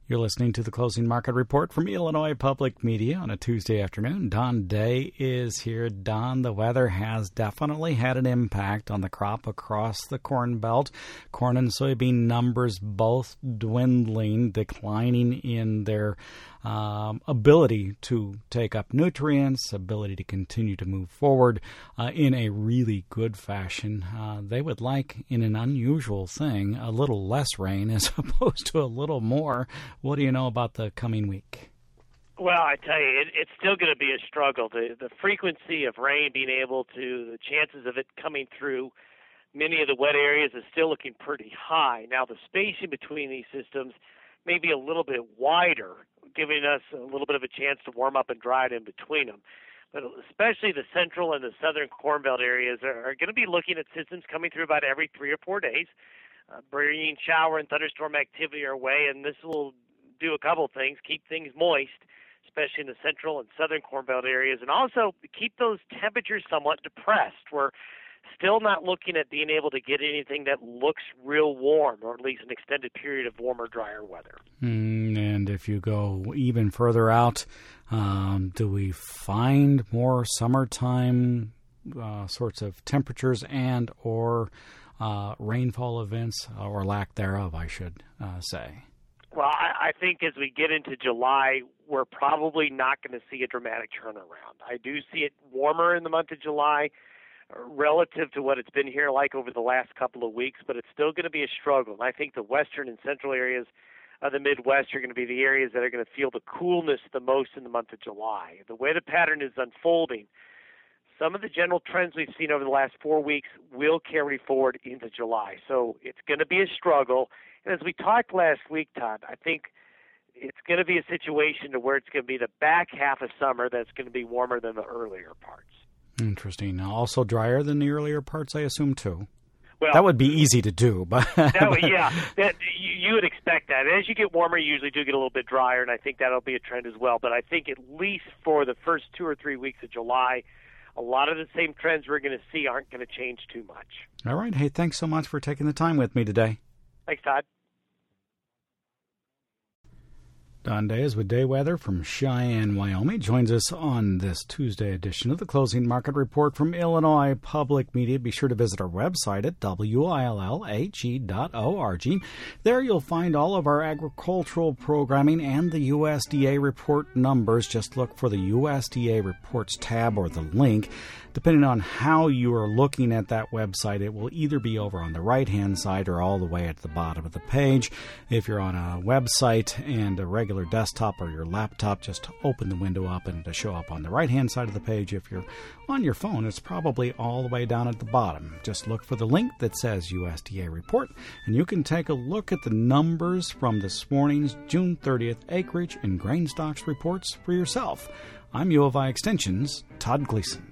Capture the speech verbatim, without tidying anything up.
You're listening to the Closing Market Report from Illinois Public Media on a Tuesday afternoon. Don Day is here. Don, the weather has definitely had an impact on the crop across the Corn Belt. Corn and soybean numbers both dwindling, declining in their um, ability to take up nutrients, ability to continue to move forward uh, in a really good fashion. Uh, they would like, in an unusual thing, a little less rain as opposed to a little more. What do you know about the coming week? Well, I tell you, it, it's still going to be a struggle. The the frequency of rain being able to, the chances of it coming through many of the wet areas is still looking pretty high. Now, the spacing between these systems may be a little bit wider, giving us a little bit of a chance to warm up and dry it in between them. But especially the central and the southern Corn Belt areas are, are going to be looking at systems coming through about every three or four days, uh, bringing shower and thunderstorm activity our way, and this will do a couple of things: keep things moist, especially in the central and southern Corn Belt areas, and also keep those temperatures somewhat depressed. We're still not looking at being able to get anything that looks real warm, or at least an extended period of warmer, drier weather. Mm, and if you go even further out, um, do we find more summertime uh, sorts of temperatures and or uh, rainfall events, or lack thereof, I should uh, say? Well, I, I think as we get into July, we're probably not going to see a dramatic turnaround. I do see it warmer in the month of July relative to what it's been here like over the last couple of weeks, but it's still going to be a struggle. And I think the western and central areas of the Midwest are going to be the areas that are going to feel the coolness the most in the month of July. The way the pattern is unfolding, some of the general trends we've seen over the last four weeks will carry forward into July. So it's going to be a struggle. And as we talked last week, Todd, I think it's going to be a situation to where it's going to be the back half of summer that's going to be warmer than the earlier parts. Interesting. Also drier than the earlier parts, I assume, too. Well, that would be easy to do, but that would, yeah, that, you, you would expect that. As you get warmer, you usually do get a little bit drier, and I think that'll be a trend as well. But I think at least for the first two or three weeks of July, a lot of the same trends we're going to see aren't going to change too much. All right. Hey, thanks so much for taking the time with me today. Thanks, Todd. Don Day is with day weather from Cheyenne, Wyoming. Joins us on this Tuesday edition of the Closing Market Report from Illinois Public Media. Be sure to visit our website at W I L L H E dot org. There you'll find all of our agricultural programming and the U S D A report numbers. Just look for the U S D A reports tab or the link. Depending on how you are looking at that website, it will either be over on the right-hand side or all the way at the bottom of the page. If you're on a website and a regular desktop or your laptop, just open the window up and it'll show up on the right-hand side of the page. If you're on your phone, it's probably all the way down at the bottom. Just look for the link that says U S D A Report, and you can take a look at the numbers from this morning's June thirtieth acreage and grain stocks reports for yourself. I'm U of I Extension's Todd Gleason.